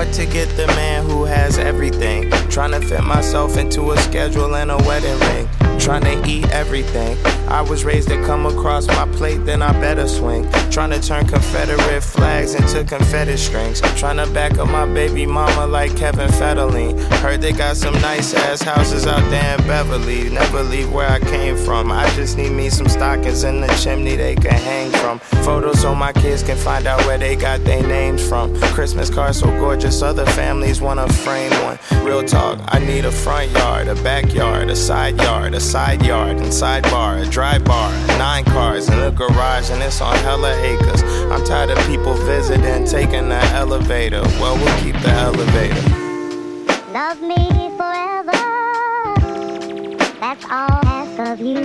What to get the man who has everything? Trying to fit myself into a schedule and a wedding ring. Trying to eat everything. I was raised to come across my plate, then I better swing. Trying to turn Confederate flags into confetti strings. Trying to back up my baby mama like Kevin Federline. Heard they got some nice ass houses out there in Beverly. Never leave where I came from. I just need me some stockings in the chimney they can hang from. Photos so my kids can find out where they got their names from. Christmas cards so gorgeous, other families wanna frame one. Real talk, I need a front yard, a backyard, a side yard, a side yard, and sidebar, a dry bar, 9 cars in the garage, and it's on hella acres. I'm tired of people visiting, taking the elevator. Well, we'll keep the elevator. Love me forever, that's all I ask of you.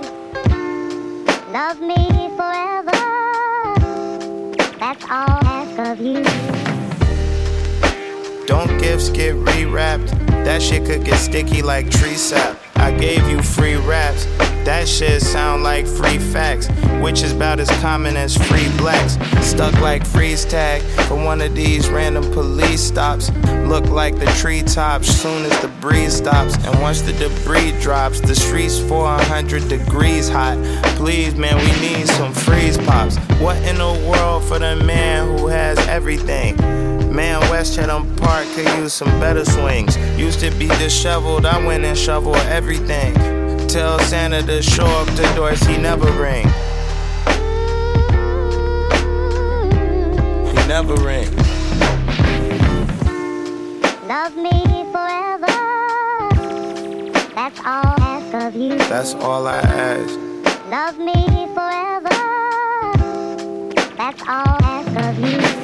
Love me forever, that's all I ask of you. Don't gifts get rewrapped? That shit could get sticky like tree sap. I gave you free raps. That shit sound like free facts, which is about as common as free blacks. Stuck like freeze tag for one of these random police stops. Look like the treetops soon as the breeze stops. And once the debris drops, the streets 400 degrees hot. Please, man, we need some freeze pops. What in the world for the man who has everything? Man, West Chatham Park could use some better swings. Used to be disheveled, I went and shoveled everything. Tell Santa to show up the doors he never ring. He never ring. Love me forever, that's all I ask of you. That's all I ask. Love me forever, that's all I ask of you.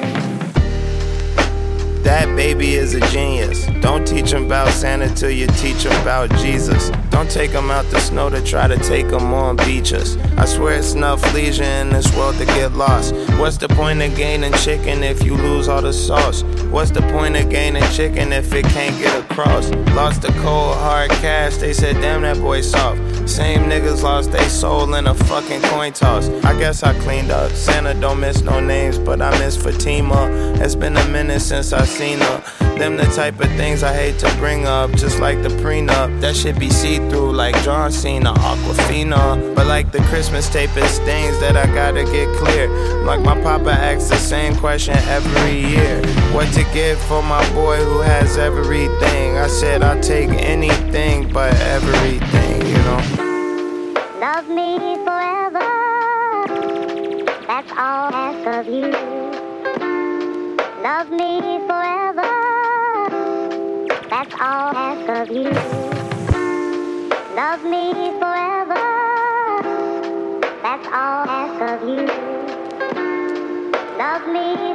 That baby is a genius. Don't teach him about Santa till you teach him about Jesus. Don't take him out the snow to try to take him on beaches. I swear it's enough leisure in this world to get lost. What's the point of gaining chicken if you lose all the sauce? What's the point of gaining chicken if it can't get across? Lost the cold hard cash, they said damn that boy soft. Same niggas lost they soul in a fucking coin toss. I guess I cleaned up. Santa don't miss no names, but I miss Fatima. It's been a minute since I seen her. Them the type of things I hate to bring up, just like the prenup. That shit be see-through like John Cena, Aquafina. But like the Christmas tape, it's things that I gotta get clear. Like my papa asks the same question every year. What to get for my boy who has everything? I said I'll take anything but everything, you know. Love me forever, that's all I ask of you. Love me forever, that's all I ask of you. Love me forever, that's all I ask of you. Love me